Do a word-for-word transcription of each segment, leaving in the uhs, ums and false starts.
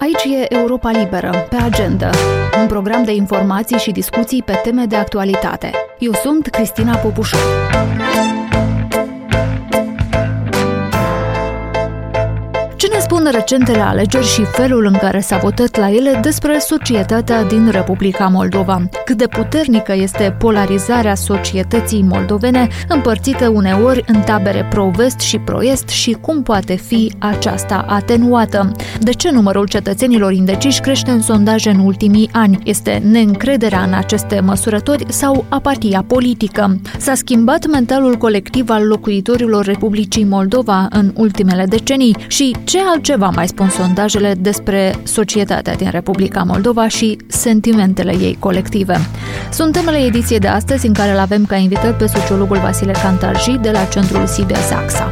Aici e Europa Liberă, pe agenda, un program de informații și discuții pe teme de actualitate. Eu sunt Cristina Popușor. Ce ne spun recentele alegeri și felul în care s-a votat la ele despre societatea din Republica Moldova? Cât de puternică este polarizarea societății moldovene, împărțită uneori în tabere pro-vest și pro-est, și cum poate fi aceasta atenuată? De ce numărul cetățenilor indeciși crește în sondaje în ultimii ani? Este neîncrederea în aceste măsurători sau apatia politică? S-a schimbat mentalul colectiv al locuitorilor Republicii Moldova în ultimele decenii? Și ce altceva mai spun sondajele despre societatea din Republica Moldova și sentimentele ei colective? Sunt temele ediției de astăzi, în care îl avem ca invitat pe sociologul Vasile Cantarji de la Centrul Sibias AXA.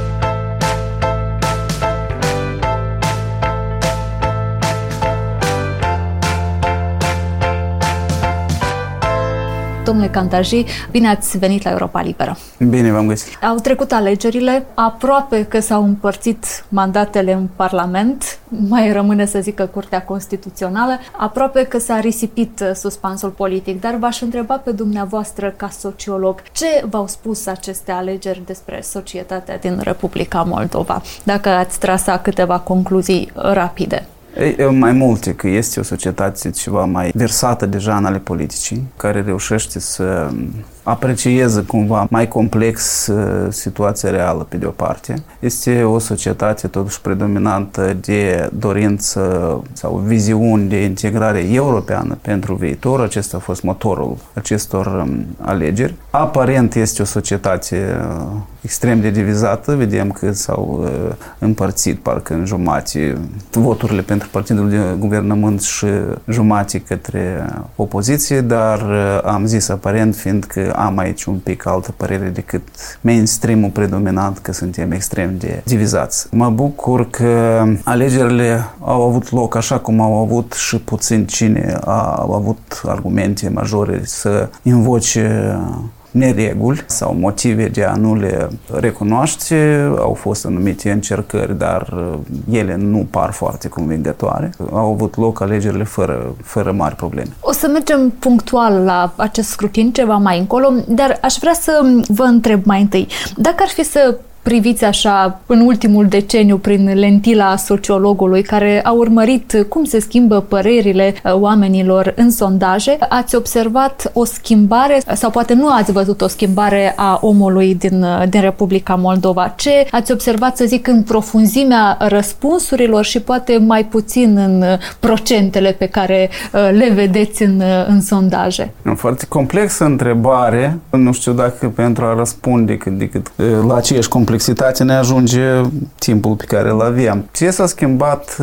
Domnule Cantarji, bine ați venit la Europa Liberă. Bine v-am găsit. Au trecut alegerile, aproape că s-au împărțit mandatele în Parlament, mai rămâne să zică Curtea Constituțională, aproape că s-a risipit suspansul politic, dar v-aș întreba pe dumneavoastră ca sociolog, ce v-au spus aceste alegeri despre societatea din Republica Moldova, dacă ați trasa câteva concluzii rapide? E, mai multe, că este o societate ceva mai versată deja în ale politicii, care reușește să aprecieze cumva mai complex situația reală pe de o parte. Este o societate totuși predominantă de dorință sau viziuni de integrare europeană pentru viitor. Acesta a fost motorul acestor alegeri. Aparent este o societate extrem de divizată. Vedem că s-au împărțit parcă în jumate voturile pentru partidul de guvernământ și jumate către opoziție, dar am zis aparent, fiindcă am aici un pic altă părere decât mainstream-ul predominant, că suntem extrem de divizați. Mă bucur că alegerile au avut loc așa cum au avut și puțin cine a avut argumente majore să invoce nereguli sau motive de a nu le recunoaște. Au fost anumite încercări, dar ele nu par foarte convingătoare. Au avut loc alegerile fără, fără mari probleme. O să mergem punctual la acest scrutin ceva mai încolo, dar aș vrea să vă întreb mai întâi, dacă ar fi să priviți așa în ultimul deceniu prin lentila sociologului care a urmărit cum se schimbă părerile oamenilor în sondaje, ați observat o schimbare sau poate nu ați văzut o schimbare a omului din, din Republica Moldova? Ce ați observat, să zic, în profunzimea răspunsurilor și poate mai puțin în procentele pe care le vedeți în, în sondaje? O foarte complexă întrebare. Nu știu dacă pentru a răspunde cât de cât la aceeași complexitate ne ajunge timpul pe care îl avem. Ce s-a schimbat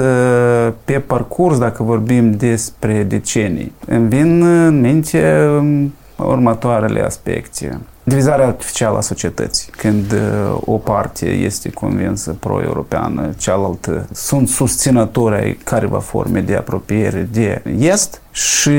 pe parcurs, dacă vorbim despre decenii? Îmi vin în minte următoarele aspecte. Divizarea artificială a societății. Când o parte este convinsă pro-europeană, cealaltă sunt susținători ai careva forme de apropiere de est și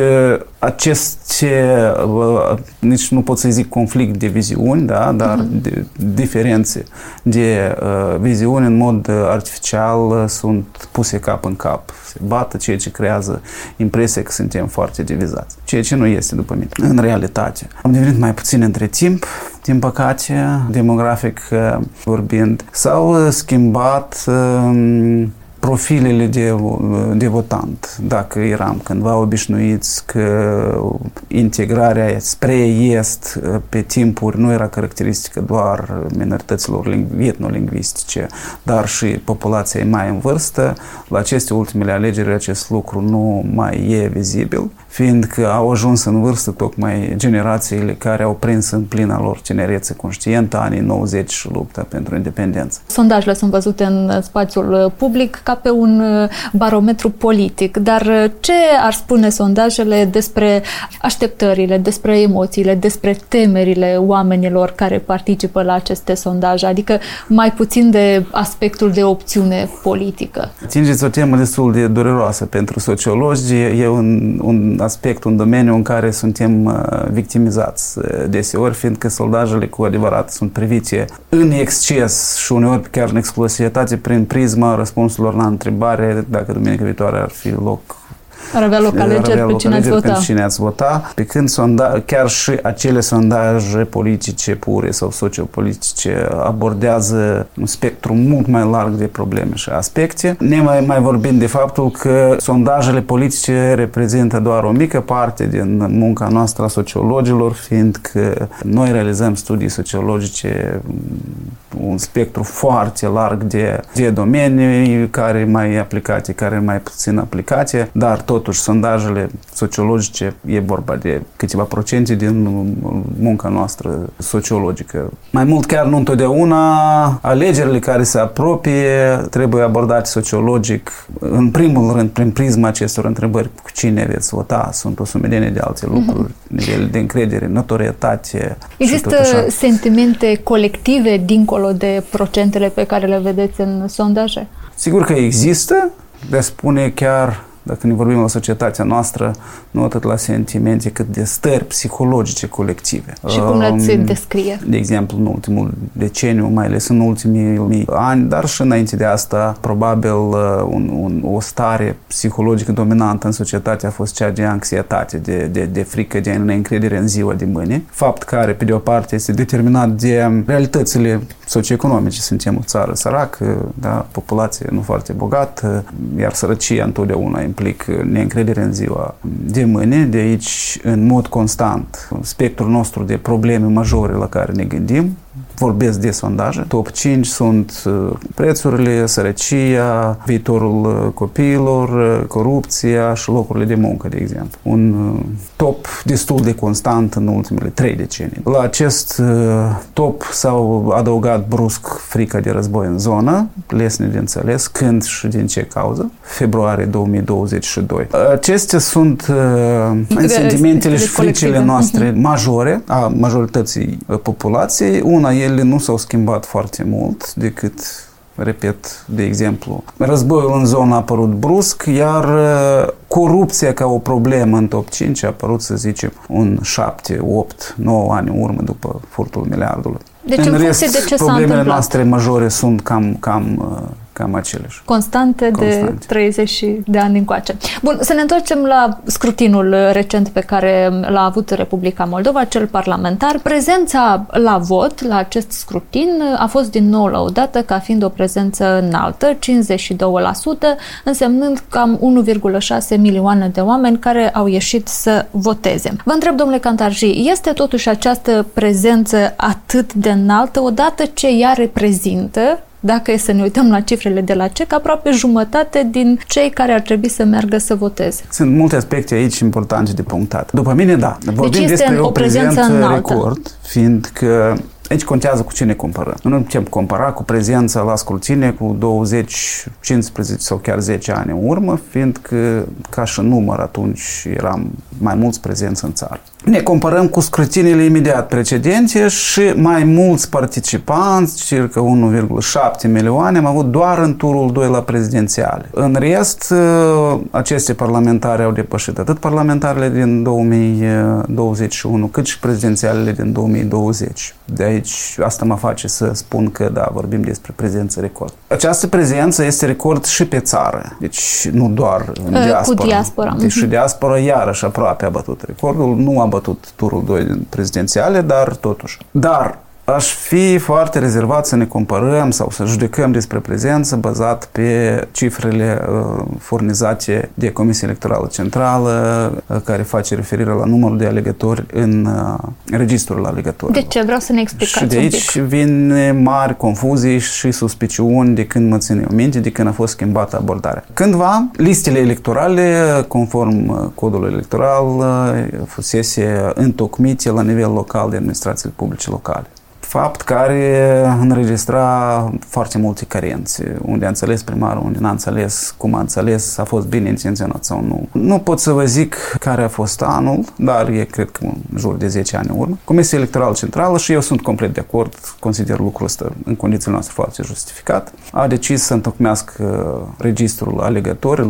aceste, nici nu pot să zic conflict de viziuni, da, dar uh-huh. de, diferențe de uh, viziuni în mod artificial sunt puse cap în cap. Se bată, ceea ce creează impresia că suntem foarte divizați. Ceea ce nu este, după mine, în realitate. Am devenit mai puțin între timp, din păcate, demografic vorbind. S-au schimbat um, profilele de, de votant. Dacă eram cândva obișnuiți că integrarea spre est pe timpuri nu era caracteristică doar minorităților etnolingvistice, dar și populației mai în vârstă, la aceste ultimele alegeri acest lucru nu mai e vizibil, fiindcă au ajuns în vârstă tocmai generațiile care au prins în plină lor tinerețe conștientă anii nouăzeci și lupta pentru independență. Sondajele sunt văzute în spațiul public ca pe un barometru politic, dar ce ar spune sondajele despre așteptările, despre emoțiile, despre temerile oamenilor care participă la aceste sondaje, adică mai puțin de aspectul de opțiune politică? Atingeți o temă destul de dureroasă pentru sociologi, e un, un aspect, un domeniu în care suntem victimizați deseori, fiindcă sondajele cu adevărat sunt privite în exces și uneori chiar în exclusivitate prin prisma răspunsurilor la întrebare dacă duminica viitoare ar fi loc Ar avea loc alegeri pe cine ați vota. cine ați vota, pe când sonda, chiar și acele sondaje politice pure sau sociopolitice abordează un spectru mult mai larg de probleme și aspecte. Ne mai, mai vorbim de faptul că sondajele politice reprezintă doar o mică parte din munca noastră a sociologilor, fiindcă noi realizăm studii sociologice, un spectru foarte larg de, de domenii, care mai aplicate, care mai puțin aplicate, dar totuși sondajele sociologice e vorba de câteva procente din munca noastră sociologică. Mai mult chiar nu întotdeauna alegerile care se apropie trebuie abordate sociologic, în primul rând prin prisma acestor întrebări: cu cine veți vota, sunt o sumedenie de alte lucruri, mm-hmm. nivel de încredere, notorietate. Există sentimente colective dincolo de procentele pe care le vedeți în sondaje? Sigur că există, de spune chiar, dacă ne vorbim la societatea noastră, nu atât la sentimente, cât de stări psihologice colective. Și cum le-ați descrie? De exemplu, în ultimul deceniu, mai ales în ultimii ani, dar și înainte de asta, probabil un, un, o stare psihologică dominantă în societate a fost cea de anxietate, de, de, de frică, de neîncredere în ziua de mâine. Fapt care, pe de o parte, este determinat de realitățile socioeconomice. Suntem o țară săracă, da, populație nu foarte bogată, iar sărăcia întotdeauna implică neîncredere în ziua de mâine. De aici, în mod constant, spectrul nostru de probleme majore la care ne gândim, vorbesc de sondaje. Top cinci sunt prețurile, sărăcia, viitorul copiilor, corupția și locurile de muncă, de exemplu. Un top destul de constant în ultimele trei decenii. La acest top s-au adăugat brusc frica de război în zonă, lesne de înțeles, când și din ce cauză, februarie două mii douăzeci și doi. Acestea sunt uh, sentimentele și fricile noastre majore, a majorității populației. Una, ele nu s-au schimbat foarte mult, decât, repet, de exemplu, războiul în zonă a apărut brusc, iar corupția ca o problemă în top cinci a apărut, să zicem, un șapte, opt, nouă ani în urmă după furtul miliardului. Deci, în, în rest, de ce problemele noastre majore sunt cam, cam, cam aceleași. Constante, Constante de treizeci de ani încoace. Bun, să ne întoarcem la scrutinul recent pe care l-a avut Republica Moldova, cel parlamentar. Prezența la vot, la acest scrutin, a fost din nou lăudată ca fiind o prezență înaltă, cincizeci și doi la sută, însemnând cam unu virgulă șase milioane de oameni care au ieșit să voteze. Vă întreb, domnule Cantarji, este totuși această prezență atât de înaltă, odată ce ea reprezintă, dacă e să ne uităm la cifrele de la C E C, aproape jumătate din cei care ar trebui să meargă să voteze? Sunt multe aspecte aici importante de punctat. După mine, da. Vorbim deci despre o, o prezență, prezență record, fiindcă aici contează cu cine comparăm. Nu putem compara cu prezența la scrutine cu douăzeci, cincisprezece sau chiar zece ani în urmă, fiindcă ca și număr atunci eram mai mulți prezenți în țară. Ne comparăm cu scrutinile imediat precedente și mai mulți participanți, circa unu virgulă șapte milioane, am avut doar în turul doi la prezidențiale. În rest, aceste parlamentare au depășit atât parlamentarele din două mii douăzeci și unu, cât și prezidențialele din două mii douăzeci. De aici, asta mă face să spun că, da, vorbim despre prezență record. Această prezență este record și pe țară, deci nu doar în diaspora. Cu diaspora. Deci și diaspora iarăși aproape a bătut recordul, nu a bătut turul doi prezidențiale, dar totuși. Dar aș fi foarte rezervat să ne comparăm sau să judecăm despre prezență bazat pe cifrele uh, furnizate de Comisia Electorală Centrală, uh, care face referire la numărul de alegători în uh, registrul alegătorilor. De ce? Vreau să ne explicați Și de aici vin mari confuzii și suspiciuni de când mă țin eu minte, de când a fost schimbată abordarea. Cândva, listele electorale, conform codului electoral, fusese întocmite la nivel local de administrațiile publice locale. Fapt care înregistra foarte multe carențe. Unde a înțeles primarul, unde n-a înțeles, cum a înțeles, a fost bine intenționat sau nu. Nu pot să vă zic care a fost anul, dar e, cred că, în jur de zece ani în urmă. Comisia Electorală Centrală, și eu sunt complet de acord, consider lucrul ăsta în condițiile noastre foarte justificat, a decis să întocmească registrul alegătorilor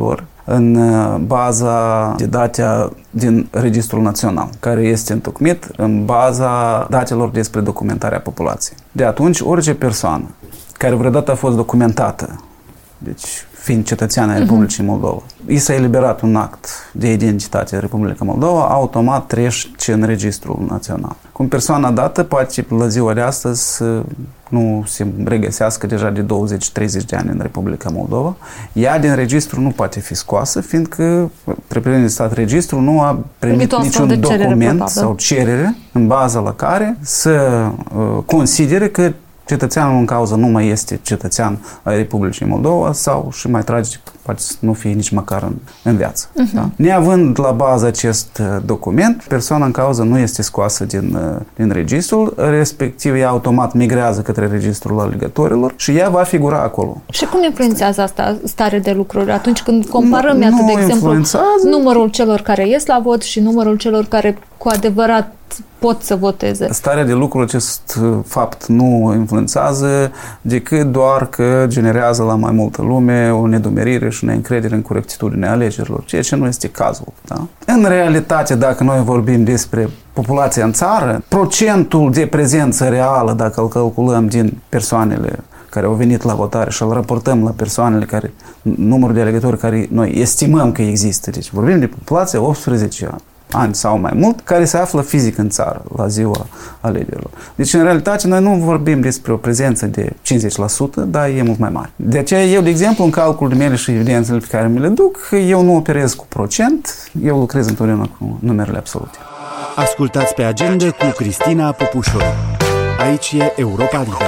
în baza de date din Registrul Național, care este întocmit în baza datelor despre documentarea populației. De atunci, orice persoană care vreodată a fost documentată, deci fiind cetățean al Republicii Moldova, i s-a eliberat un act de identitate în Republica Moldova, automat trece în Registrul Național. Cum persoana dată poate la ziua de astăzi să nu se regăsească deja de douăzeci treizeci de ani în Republica Moldova, ea din registru nu poate fi scoasă, fiindcă Reprezentantul de Stat Registru nu a primit niciun document sau cerere în baza la care să uh, considere că cetățeanul în cauză nu mai este cetățean al Republicii Moldova sau, și mai tragic, poate să nu fie nici măcar în, în viață. Uh-huh. Da? Neavând la bază acest document, persoana în cauză nu este scoasă din, din registrul, respectiv ea automat migrează către registrul alegătorilor și ea va figura acolo. Și cum influențează asta stare de lucruri atunci când comparăm, nu, iată, de exemplu, numărul celor care ies la vot și numărul celor care cu adevărat pot să voteze? Starea de lucruri, acest fapt nu influențează decât doar că generează la mai multă lume o nedumerire și neîncredere în corectitudinea alegerilor, ceea ce nu este cazul. Da? În realitate, dacă noi vorbim despre populația în țară, procentul de prezență reală, dacă îl calculăm din persoanele care au venit la votare și îl raportăm la persoanele care, numărul de alegători care noi estimăm că există, deci vorbim de populația optsprezece ani sau mai mult, care se află fizic în țară la ziua alegerilor. Deci, în realitate, noi nu vorbim despre o prezență de cincizeci la sută, dar e mult mai mare. De aceea, eu, de exemplu, în calculul mele și evidențele pe care mi le duc, eu nu operez cu procent, eu lucrez întotdeauna cu numerele absolute. Ascultați pe Agenda cu Cristina Popușoru. Aici e Europa Liberă.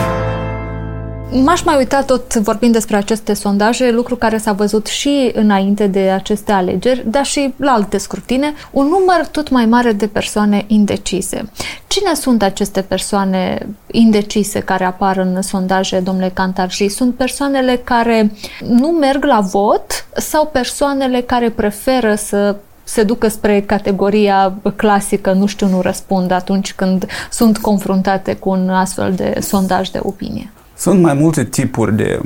M-aș mai uita, tot vorbind despre aceste sondaje, lucru care s-a văzut și înainte de aceste alegeri, dar și la alte scrutine, un număr tot mai mare de persoane indecise. Cine sunt aceste persoane indecise care apar în sondaje, domnule Cantarji? Sunt persoanele care nu merg la vot sau persoanele care preferă să se ducă spre categoria clasică, nu știu, nu răspund atunci când sunt confruntate cu un astfel de sondaj de opinie? Sunt mai multe tipuri de,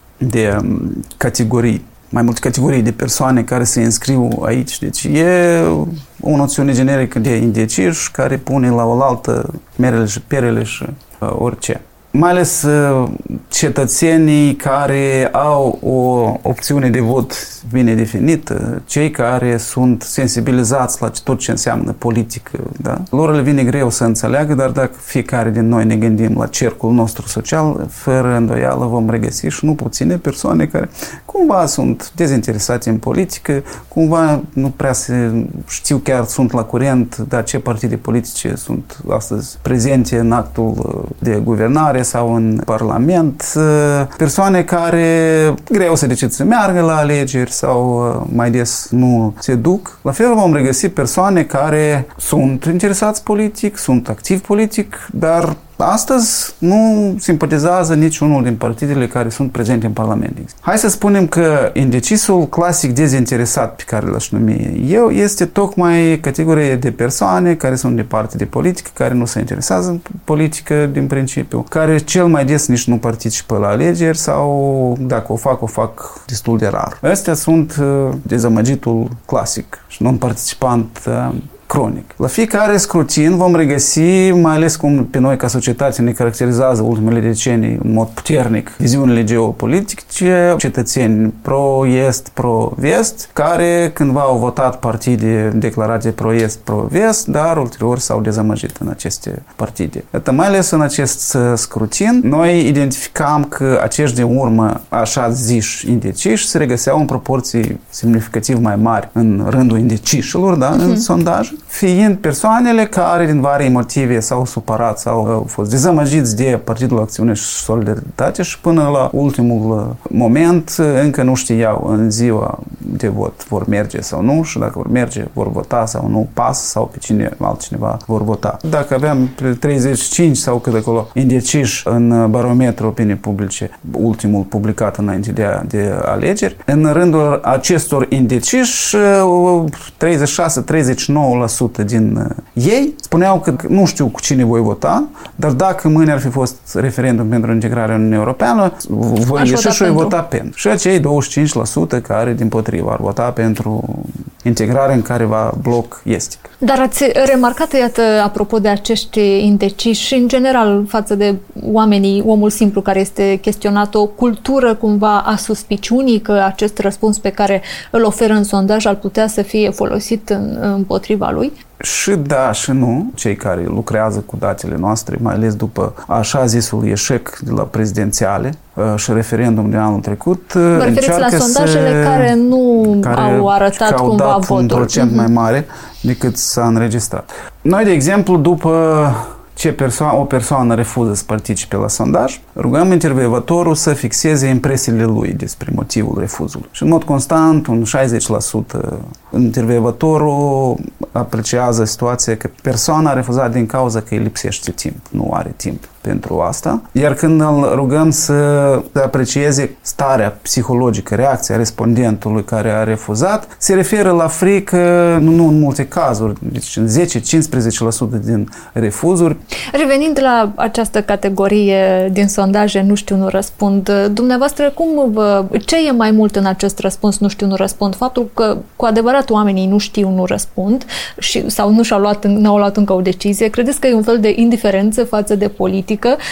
de categorii, mai multe categorii de persoane care se înscriu aici. Deci e o noțiune generică de indeciși care pune la oaltă merele și perele și uh, orice. Mai ales uh, cetățenii care au o opțiune de vot bine definită, cei care sunt sensibilizați la tot ce înseamnă politică, da? Lor le vine greu să înțeleagă, dar dacă fiecare din noi ne gândim la cercul nostru social, fără îndoială vom regăsi și nu puține persoane care cumva sunt dezinteresate în politică, cumva nu prea se știu chiar sunt la curent, dar ce partide politice sunt astăzi prezente în actul de guvernare sau în Parlament, persoane care greu se decid să meargă la alegeri sau mai des nu se duc. La fel vom regăsi persoane care sunt interesați politic, sunt activi politic, dar astăzi nu simpatizează niciunul din partidele care sunt prezente în Parlament. Hai să spunem că indecisul clasic dezinteresat pe care l-aș numi eu este tocmai categorie de persoane care sunt de parte de politică, care nu se interesează în politică din principiu, care cel mai des nici nu participă la alegeri sau dacă o fac, o fac destul de rar. Astea sunt dezamăgitul clasic și non-participant cronic. La fiecare scrutin vom regăsi, mai ales cum pe noi ca societate ne caracterizează ultimele decenii în mod puternic viziunile geopolitice, cetățeni pro-est, pro-vest, care cândva au votat partide declarate pro-est, pro-vest, dar ulterior s-au dezamăgit în aceste partide. Iată, mai ales în acest scrutin, noi identificam că acești de urmă, așa ziși indeciși, se regăseau în proporții semnificativ mai mari în rândul indecișilor, da, uh-huh. în sondaj, fiind persoanele care din varii motive s-au supărat sau au fost dezamăgiți de Partidul Acțiune și Solidaritate și până la ultimul moment încă nu știau în ziua de vot vor merge sau nu și dacă vor merge vor vota sau nu pas sau pe cine altcineva vor vota. Dacă aveam treizeci și cinci sau cât acolo indeciși în barometru opinii publice, ultimul publicat înainte de, de alegeri, în rândul acestor indeciși treizeci și șase treizeci și nouă la la sută din ei spuneau că nu știu cu cine voi vota, dar dacă mâine ar fi fost referendum pentru integrarea în Uniunea Europeană, voi ieși și voi vota pentru. Și acei douăzeci și cinci la sută care, dimpotrivă, ar vota pentru integrarea în careva bloc estic. Dar ați remarcat, iată, apropo de acești indeciși și, în general, față de oamenii, omul simplu care este chestionat, o cultură cumva a suspiciunii că acest răspuns pe care îl oferă în sondaj ar putea să fie folosit în, împotriva lui? Și da și nu. Cei care lucrează cu datele noastre, mai ales după așa zisul eșec de la prezidențiale și referendum de anul trecut, vă referiți la sondajele să, care nu care au arătat au cumva dat votul. un procent mm-hmm. mai mare decât s-a înregistrat. Noi, de exemplu, după ce perso- o persoană refuză să participe la sondaj, rugăm intervievatorul să fixeze impresiile lui despre motivul refuzului. Și în mod constant, un șaizeci la sută intervievatorul apreciază situația că persoana a refuzat din cauza că îi lipsește timp, nu are timp pentru asta. Iar când îl rugăm să aprecieze starea psihologică, reacția respondentului care a refuzat, se referă la frică, nu, nu în multe cazuri, deci în zece-cincisprezece la sută din refuzuri. Revenind la această categorie din sondaje, nu știu, nu răspund, dumneavoastră, cum vă, ce e mai mult în acest răspuns, nu știu, nu răspund? Faptul că cu adevărat oamenii nu știu, nu răspund și, sau nu și-au luat, n-au luat încă o decizie, credeți că e un fel de indiferență față de politică,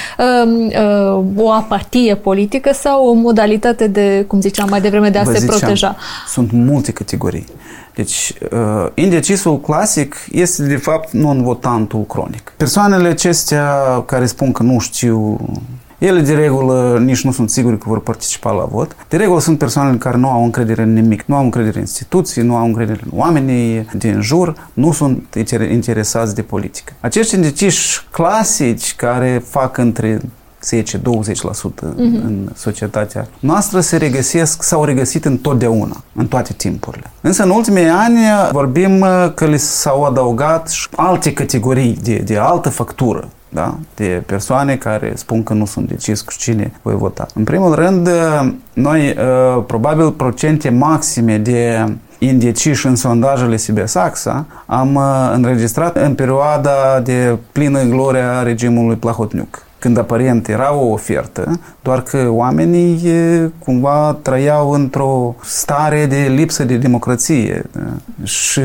o apatie politică sau o modalitate de, cum ziceam mai devreme, de a Vă se ziceam, proteja? Sunt multe categorii. Deci, indecisul clasic este, de fapt, non-votantul cronic. Persoanele acestea care spun că nu știu, ele, de regulă, nici nu sunt siguri că vor participa la vot. De regulă, sunt persoanele care nu au încredere în nimic. Nu au încredere în instituții, nu au încredere în oamenii din jur, nu sunt interesați de politică. Acești indeciși clasici care fac între zece-douăzeci la sută uh-huh. în societatea noastră se regăsesc, s-au regăsit întotdeauna, în toate timpurile. Însă în ultimii ani vorbim că li s-au adăugat alte categorii de, de altă factură, da? De persoane care spun că nu sunt decis cu cine voi vota. În primul rând, noi probabil procente maxime de indeciși în sondajele Sibiasaxa am înregistrat în perioada de plină glorie a regimului Plahotniuc, când aparent era o ofertă, doar că oamenii cumva trăiau într-o stare de lipsă de democrație. Și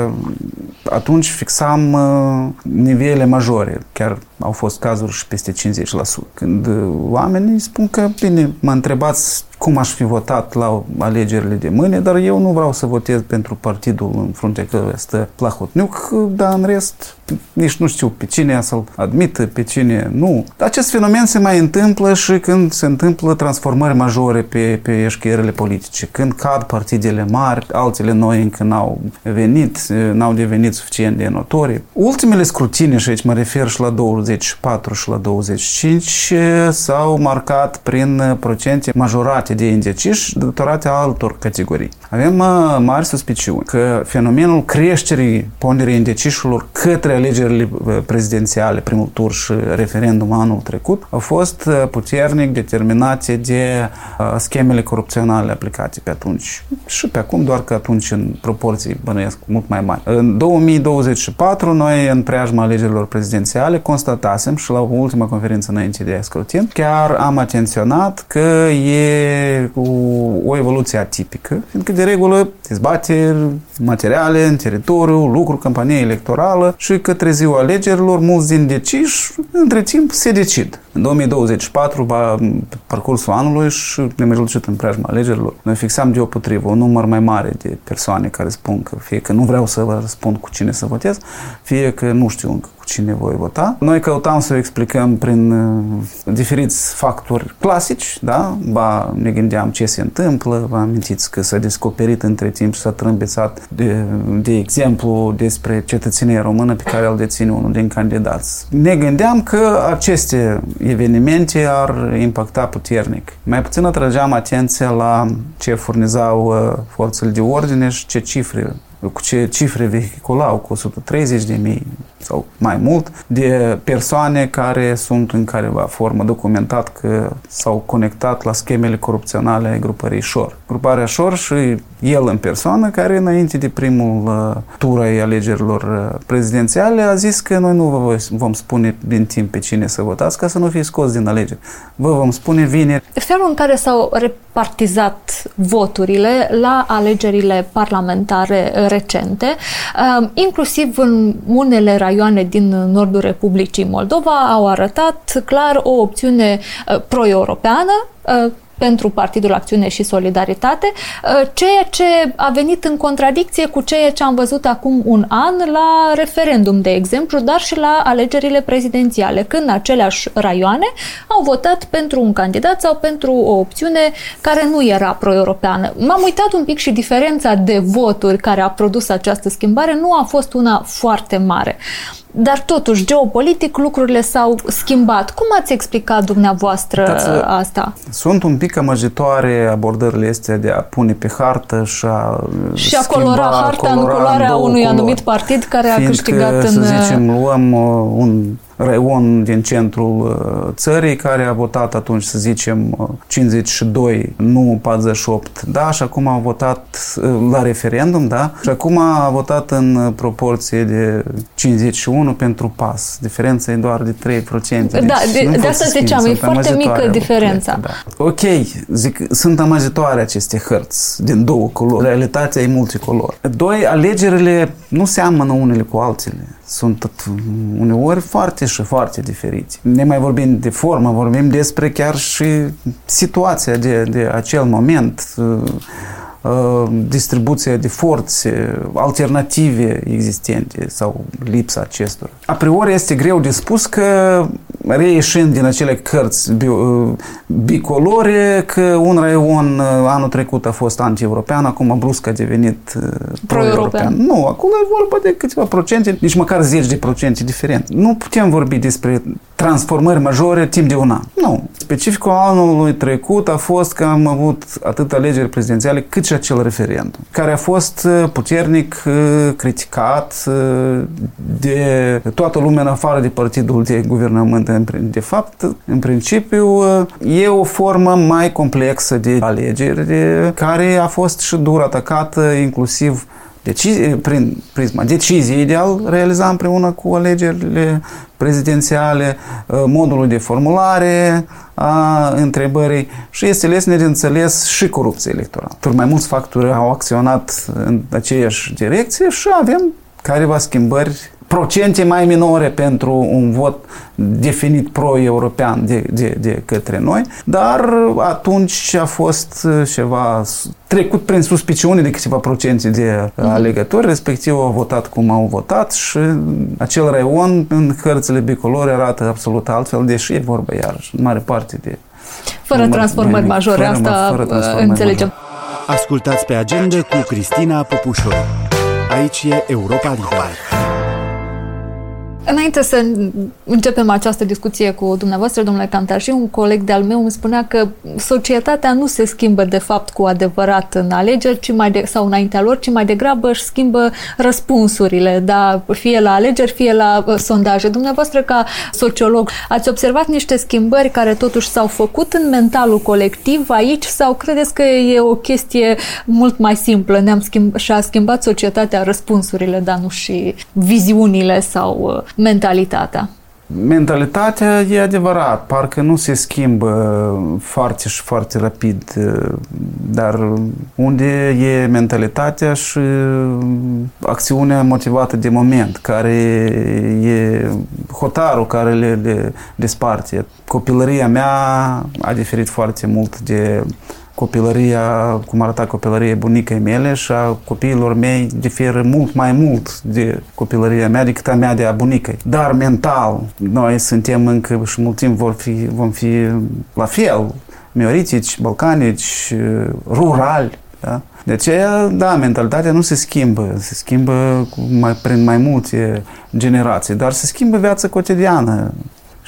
atunci fixam nivele majore. Chiar au fost cazuri și peste cincizeci la sută. Când oamenii spun că, bine, mă întrebați cum aș fi votat la alegerile de mâine, dar eu nu vreau să votez pentru partidul în fruntea căruia stă Plahotniuc, dar în rest nici nu știu pe cine să-l admită, pe cine nu. Acest fenomen se mai întâmplă și când se întâmplă transformări majore pe, pe eșchierele politice. Când cad partidele mari, altele noi încă n-au venit, n-au devenit suficient de notorii. Ultimele scrutine, și aici mă refer și la douăzeci și patru și la douăzeci și cinci, s-au marcat prin procente majorate de indeciși datorate altor categorii. Avem mari suspiciuni că fenomenul creșterii ponderii indecișilor către alegerile prezidențiale, primul tur și referendum anul trecut, au fost puternic determinate de schemele corupționale aplicate pe atunci. Și pe acum, doar că atunci în proporții bănuiesc mult mai mari. În două mii douăzeci și patru, noi în preajma alegerilor prezidențiale constatasem și la ultima conferință înainte de scrutin, chiar am atenționat că e o evoluție atipică, fiindcă de regulă dezbateri materiale în teritoriu, lucruri, campanie electorală și către ziua alegerilor, mulți din deciși, între timp, se decid. În două mii douăzeci și patru, ba, parcursul anului și nemijlocit în preajma alegerilor, noi fixam deopotrivă un număr mai mare de persoane care spun că fie că nu vreau să vă răspund cu cine să votez, fie că nu știu încă cu cine voi vota. Noi căutam să o explicăm prin uh, diferiți factori clasici, da? Ba, ne gândeam ce se întâmplă, vă amintiți că s-a descoperit între timp și s-a trâmbițat de, de exemplu despre cetățenia română pe care îl deține unul din candidați. Ne gândeam că aceste evenimente ar impacta puternic. Mai puțin atrageam atenția la ce furnizau uh, forțele de ordine și ce cifre cu ce cifre vehiculau, cu o sută treizeci de mii sau mai mult, de persoane care sunt în careva formă documentat că s-au conectat la schemele corupționale ale grupării Șor. Gruparea Șor și el în persoană, care înainte de primul tur ai alegerilor prezidențiale a zis că noi nu vă vom spune din timp pe cine să votați ca să nu fie scos din alegeri. Vă vom spune vineri. Felul în care s-au repartizat voturile la alegerile parlamentare recente, inclusiv în unele raioane din nordul Republicii Moldova, au arătat clar o opțiune pro-europeană pentru Partidul Acțiune și Solidaritate, ceea ce a venit în contradicție cu ceea ce am văzut acum un an la referendum, de exemplu, dar și la alegerile prezidențiale, când aceleași raioane au votat pentru un candidat sau pentru o opțiune care nu era pro-europeană. M-am uitat un pic și diferența de voturi care a produs această schimbare nu a fost una foarte mare. Dar totuși, geopolitic, lucrurile s-au schimbat. Cum ați explicat dumneavoastră Dați, asta? Sunt un pic amăjitoare abordările astea de a pune pe hartă și a Și a colora harta în culoarea unui culori. anumit partid care a câștigat în... să zicem, luăm un raion din centrul țării care a votat atunci, să zicem, cincizeci și doi, nu patruzeci și opt, da, și acum a votat la referendum, da, și acum a votat în proporție de cincizeci și unu pentru PAS. Diferența e doar de trei la sută. Da, de, de asta ziceam, e foarte mică diferența. Da. Ok, zic, sunt amăjitoare aceste hărți din două culori. Realitatea e multicolor. Doi, alegerile nu seamănă unele cu altele. Sunt uneori foarte și foarte diferiți. Ne mai vorbim de formă, vorbim despre chiar și situația de, de acel moment, distribuția de forțe, alternative existente sau lipsa acestora. A priori este greu de spus că, reieșind din acele cărți bicolore, că un raion anul trecut a fost anti-european, acum brusc a devenit pro-european. Nu, acolo e vorba de câteva procente, nici măcar zeci de procente diferent. Nu putem vorbi despre transformări majore timp de un an. Nu. Specificul anului trecut a fost că am avut atât alegeri prezidențiale cât și acel referendum, care a fost puternic criticat de toată lumea în afară de partidul de guvernământ. De fapt, în principiu, e o formă mai complexă de alegeri, care a fost și dur atacată, inclusiv Deci, prin prisma deciziei de a realiza împreună cu alegerile prezidențiale, modul de formulare a întrebării și este lesne de înțeles și corupție electorală. Mai mulți factori au acționat în aceeași direcție și avem careva schimbări, procente mai minore pentru un vot definit pro-european de, de, de către noi, dar atunci a fost ceva trecut prin suspiciune de câteva procente de alegători, respectiv au votat cum au votat și acel raion în hărțile bicolore arată absolut altfel, deși e vorba iarăși în mare parte de... Fără transformări majore, fără, asta fără transformări înțelegem. Majore. Ascultați pe Agenda cu Cristina Popușor. Aici e Europa Liberă. Înainte să începem această discuție cu dumneavoastră, domnule Cantașiu, un coleg de-al meu îmi spunea că societatea nu se schimbă de fapt cu adevărat în alegeri, ci mai de, sau înaintea lor, ci mai degrabă își schimbă răspunsurile, da, fie la alegeri, fie la uh, sondaje. Dumneavoastră, ca sociolog, ați observat niște schimbări care totuși s-au făcut în mentalul colectiv aici sau credeți că e o chestie mult mai simplă? Ne-am schimb- și-a schimbat societatea răspunsurile, dar nu și viziunile sau uh, mentalitatea. Mentalitatea e adevărat, parcă nu se schimbă foarte și foarte rapid, dar unde e mentalitatea și acțiunea motivată de moment, care e hotarul care le, le desparte. Copilăria mea a diferit foarte mult de copilăria, cum arăta copilăria bunicei mele și a copiilor mei diferă mult mai mult de copilăria mea decât a mea de a bunicei. Dar mental, noi suntem încă și mult timp vor fi, vom fi la fel, mioritici, balcanici, rurali, da? De aceea, da, mentalitatea nu se schimbă, se schimbă mai, prin mai multe generații, dar se schimbă viața cotidiană.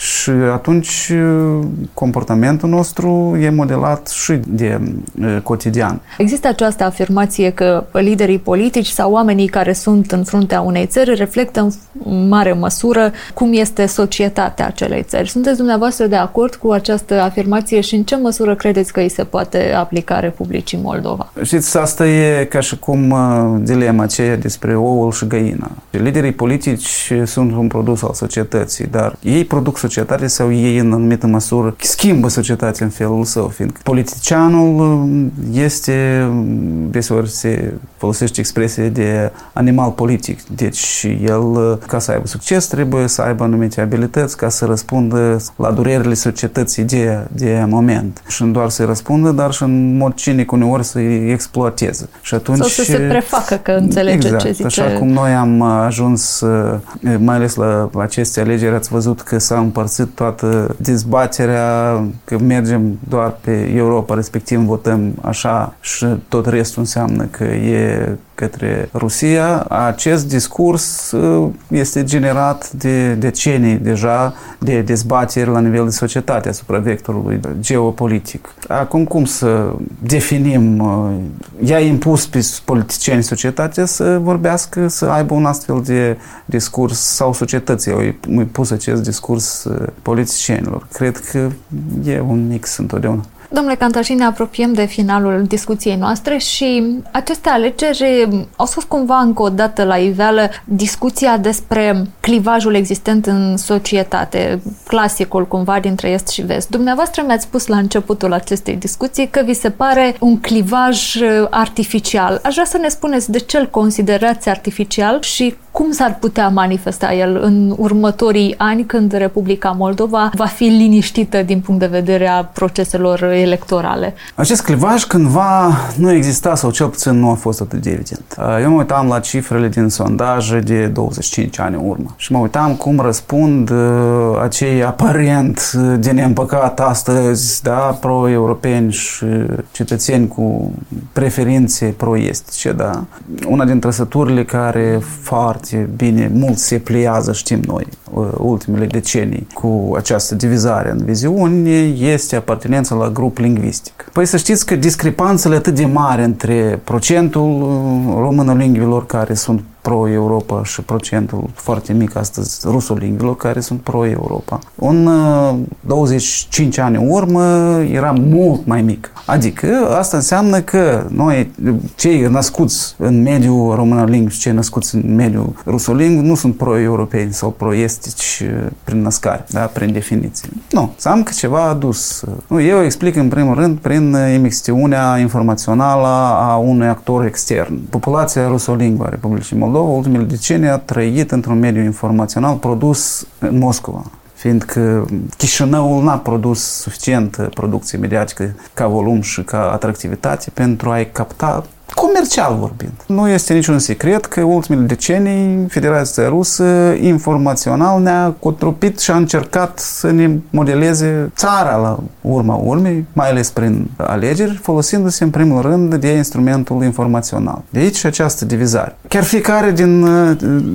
Și atunci comportamentul nostru e modelat și de cotidian. Există această afirmație că liderii politici sau oamenii care sunt în fruntea unei țări reflectă în mare măsură cum este societatea acelei țări. Sunteți dumneavoastră de acord cu această afirmație și în ce măsură credeți că îi se poate aplica Republicii Moldova? Știți, asta e ca și cum dilema aceea despre oul și găina. Liderii politici sunt un produs al societății, dar ei produc societatea sau ei în anumită măsură schimbă societatea în felul său, fiindcă politicianul este, deseori se folosește expresia de animal politic, deci el, ca să aibă succes, trebuie să aibă anumite abilități ca să răspundă la durerile societății de, de moment. Și nu doar să-i răspundă, dar și în mod cinic uneori să-i exploateze. Și atunci, sau să se prefacă că înțelege exact, ce zice. Așa cum noi am ajuns, mai ales la aceste alegeri, ați văzut că s-a împărțit toată dezbaterea, că mergem doar pe Europa, respectiv votăm așa și tot restul înseamnă că e către Rusia. Acest discurs este generat de decenii deja de dezbateri la nivel de societate asupra vectorului geopolitic. Acum cum să definim? I-a impus pe politicieni societatea să vorbească, să aibă un astfel de discurs sau societății au impus acest discurs politicienilor. Cred că e un mix întotdeauna. Domnule Cantașin, ne apropiem de finalul discuției noastre și aceste alegeri au scos cumva încă o dată la iveală discuția despre clivajul existent în societate, clasicul cumva dintre Est și Vest. Dumneavoastră mi-ați spus la începutul acestei discuții că vi se pare un clivaj artificial. Aș vrea să ne spuneți de ce îl considerați artificial și cum s-ar putea manifesta el în următorii ani când Republica Moldova va fi liniștită din punct de vedere a proceselor electorale. Acest clivaj cândva nu exista sau cel puțin nu a fost atât de evident. Eu mă uitam la cifrele din sondaje de douăzeci și cinci ani în urmă și mă uitam cum răspund acei aparent de neîmpăcat astăzi, da, pro-europeni și cetățeni cu preferințe pro-estice, da. Una din trăsăturile care foarte bine mult se pliază, știm noi, ultimele decenii cu această divizare în viziuni este apartenența la grup lingvistic. Păi să știți că discrepanțele atât de mari între procentul românolingvilor care sunt pro-Europa și procentul foarte mic astăzi rusolingvilor care sunt pro-Europa. În douăzeci și cinci ani în urmă era mult mai mic. Adică asta înseamnă că noi, cei născuți în mediul românolingv și cei născuți în mediul rusolingv nu sunt pro-europeni sau pro-estici prin născare, da, prin definiție. Nu, înseamnă că ceva a adus. Eu explic în primul rând prin imixtiunea informațională a unui actor extern. Populația rusolingvă a Republicii Moldova ultimele decenii a trăit într-un mediu informațional produs în Moscova, fiindcă Chișinăul n-a produs suficient producție mediatică ca volum și ca atractivitate pentru a-i capta comercial vorbind. Nu este niciun secret că ultimele decenii Federația Rusă informațional ne-a cotrupit și a încercat să ne modeleze țara la urma urmei, mai ales prin alegeri, folosindu-se în primul rând de instrumentul informațional. De aici această divizare. Chiar fiecare din uh,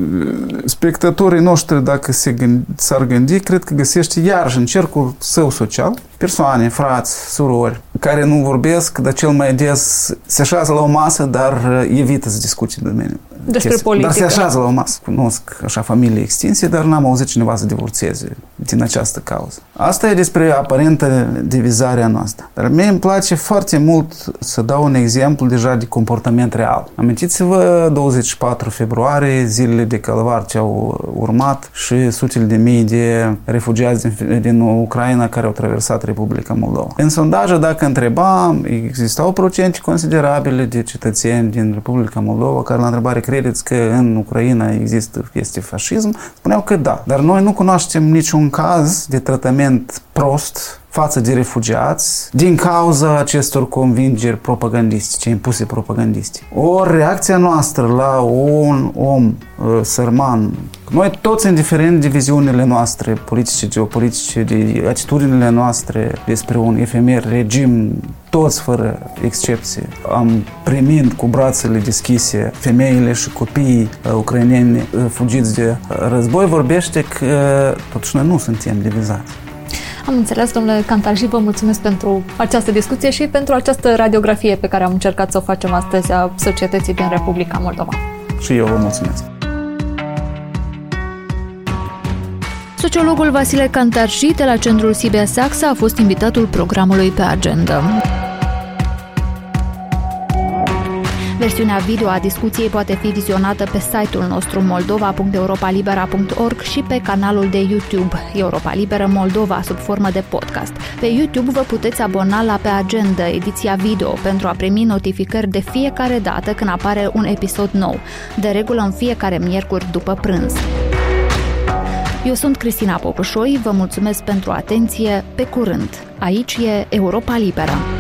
spectatorii noștri, dacă se gând, s-ar gândi, cred că găsește iarăși în cercul său social persoane, frați, surori, care nu vorbesc, dar cel mai des se așează la o masă, dar evită să discuții de mine. Despre politică. Dar se așează la o masă. Cunosc așa familii extinse, dar n-am auzit cineva să divorțeze din această cauză. Asta e despre aparentă divizarea noastră. Dar mie îmi place foarte mult să dau un exemplu deja de comportament real. Amintiți-vă douăzeci și patru februarie, zilele de calvar ce au urmat și sutele de mii de refugiați din, din Ucraina care au traversat Republica Moldova. În sondaje, dacă întrebam, existau procente considerabile de cetățeni din Republica Moldova care la întrebare credeți că în Ucraina există este fascism? Spuneau că da. Dar noi nu cunoaștem niciun caz de tratament prost față de refugiați din cauza acestor convingeri propagandistice, impuse propagandistice. O reacția noastră la un om uh, sărman, noi toți, indiferent de viziunile noastre politice, geopolitice, de atitudinile noastre despre un efemer regim, toți fără excepție, am primit cu brațele deschise femeile și copiii uh, ucraineni uh, fugiți de război, vorbește că totuși noi nu suntem divizați. Am înțeles, domnule Cantarji, vă mulțumesc pentru această discuție și pentru această radiografie pe care am încercat să o facem astăzi a societății din Republica Moldova. Și eu vă mulțumesc. Sociologul Vasile Cantarji de la Centrul Sibia-Saxa a fost invitatul programului Pe Agenda. Versiunea video a discuției poate fi vizionată pe site-ul nostru moldova punct europalibera punct org și pe canalul de YouTube Europa Liberă Moldova sub formă de podcast. Pe YouTube vă puteți abona la Pe Agenda, ediția video, pentru a primi notificări de fiecare dată când apare un episod nou, de regulă în fiecare miercuri după prânz. Eu sunt Cristina Popușoi, vă mulțumesc pentru atenție, pe curând. Aici e Europa Liberă.